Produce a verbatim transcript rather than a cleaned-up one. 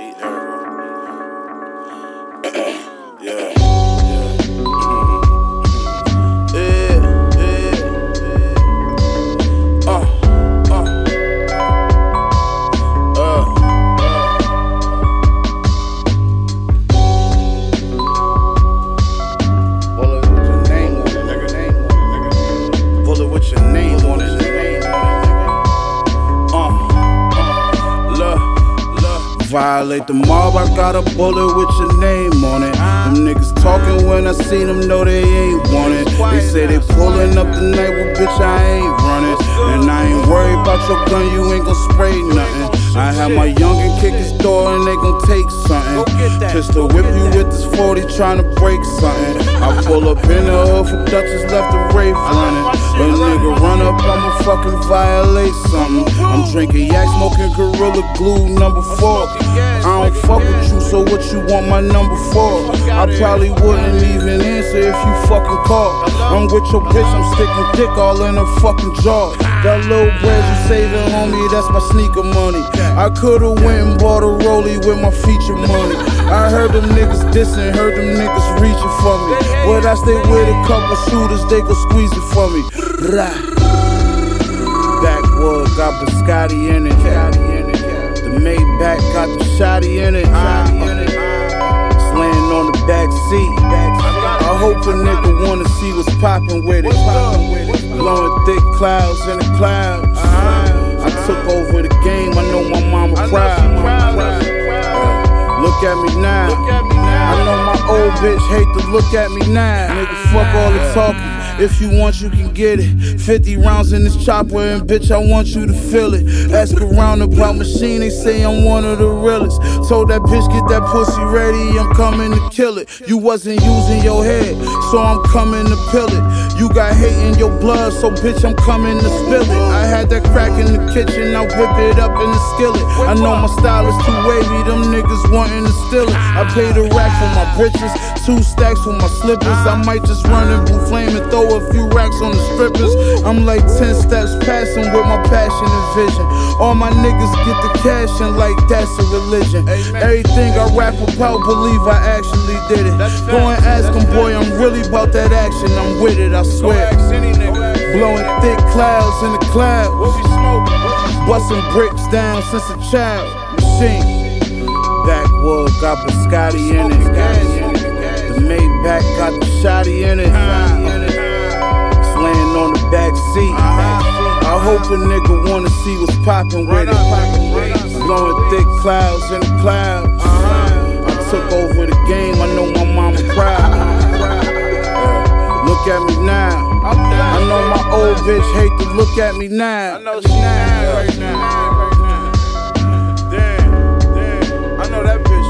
Eat herb. Yeah. Violate the mob, I got a bullet with your name on it. Them niggas talking when I see them, know they ain't want it. They say they pulling up the night, well bitch I ain't running. And I ain't worried about your gun, you ain't gon' spray nothing. I have my youngin' kick his door and they gon' take something. Pistol whip you with this forty tryna break something. I pull up in the hood for Dutchess, left the Wraith running. But nigga run up, I'ma fucking violate something. I'm drinking yak, smoking Gorilla Glue number four. I don't fuck with you, so what you want my number for? I probably wouldn't even answer if you fucking call. I'm with your bitch, I'm sticking dick all in her fucking jaw. That little bread you saving on me, that's my sneaker money. I could've went and bought a rollie with my feature money. I heard them niggas dissing, heard them niggas reaching for me. But I stay with a couple shooters, they gon' squeeze it for me. Backwood got biscotti in it. The Maybach got the shotty in it. Uh, it's laying on the back seat. I hope a nigga wanna see what's poppin' with it. Blowing thick clouds in the clouds. I took over the game, I know my mama proud. Look at me now. I know my old bitch hate to look at me now. Nigga, fuck all the talking. If you want, you can get it. fifty rounds in this chopper, and bitch, I want you to feel it. Ask around about machine, they say I'm one of the realest. Told that bitch, get that pussy ready, I'm coming to kill it. You wasn't using your head, so I'm coming to pill it. You got hate in your blood, so bitch, I'm coming to spill it. I had that crack in the kitchen, I whip it up in the skillet. I know my style is too wavy, them niggas wanting to steal it. I paid a rack for my britches, two stacks for my slippers. I might just run in blue flame and throw a few racks on the strippers. I'm like ten steps passing with my passion and vision. All my niggas get the cash and like that's a religion. Everything I rap about, believe I actually did it. Go and ask him, boy, I'm really about that action. I'm with it, I swear. Blowing thick clouds in the clouds. Busting bricks down since a child. Machine. Backwood got biscotti in it. The Maybach got the shotty in it. Laying on the back seat. I hope a nigga wanna see what's poppin' with it. Blowing thick clouds in the clouds. I took over the game, I know my mama proud. Look at me now. I know my old bitch hate to look at me now. I know she mad right now. Damn, damn. I know that bitch.